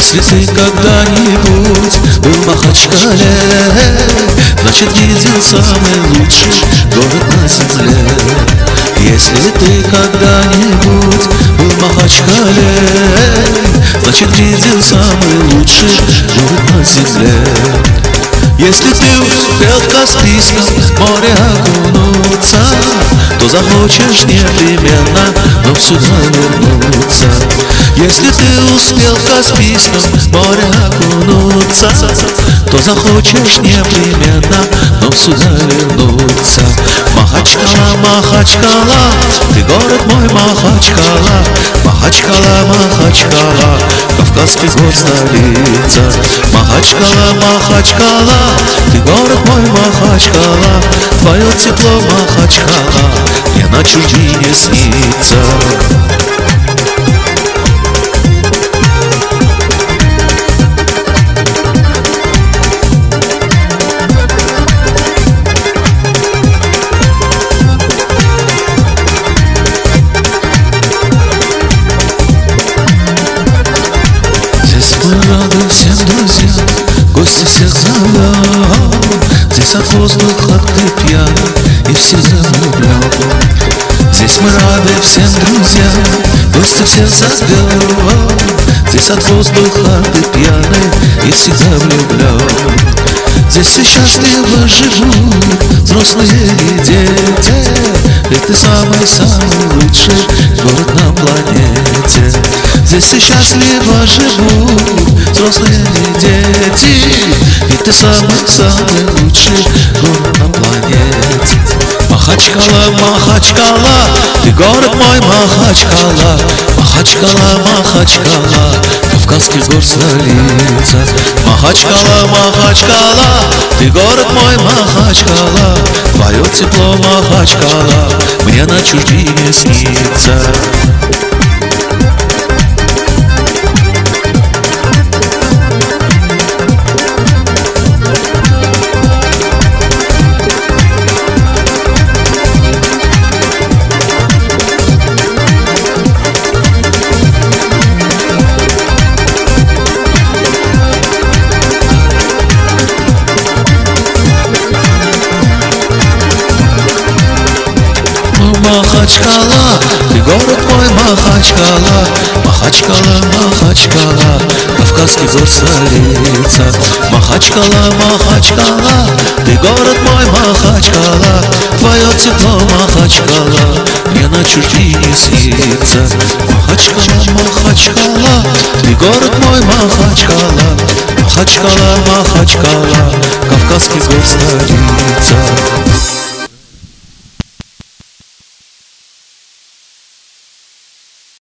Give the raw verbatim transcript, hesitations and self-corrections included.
Если ты когда-нибудь был в Махачкале, значит видел самый лучший город на земле. Если ты когда-нибудь был в Махачкале, значит видел самый лучший город на земле. Если ты успел в Каспийском море окунуться, то захочешь непременно вновь сюда вернуться. Если ты успел в Каспийском море окунуться, то захочешь непременно вновь сюда вернуться. Махачкала, Махачкала, ты город мой, Махачкала. Махачкала, Махачкала, Кавказский город столица. Махачкала, Махачкала, ты город мой, Махачкала. Твое тепло, Махачкала, мне на чужбине снится. Мы рады всем друзьям, гости всех зовем. Здесь от воздуха ты пьяный и всех влюблен. Здесь мы рады всем друзьям, гости всех зовем. Здесь от воздуха ты пьяный и всегда влюблен. Здесь все счастливо живут, взрослые и дети, ведь ты самый-самый лучший город на планете. Здесь все счастливо живут, взрослые и дети, ведь ты самый-самый лучший город на планете. Махачкала, Махачкала, ты город мой, Махачкала. Махачкала, Махачкала, Кавказский город столица. Махачкала, Махачкала, ты город мой, Махачкала. Твое тепло, Махачкала, мне на чужбине снится. Махачкала, ты город мой, Махачкала. Махачкала, Махачкала, Кавказский город столица. Махачкала, Махачкала, ты город мой, Махачкала. Твое тепло, Махачкала, мне на чужбине снится. Махачкала, Махачкала, ты город мой, Махачкала. Махачкала, Махачкала, Кавказский город столица.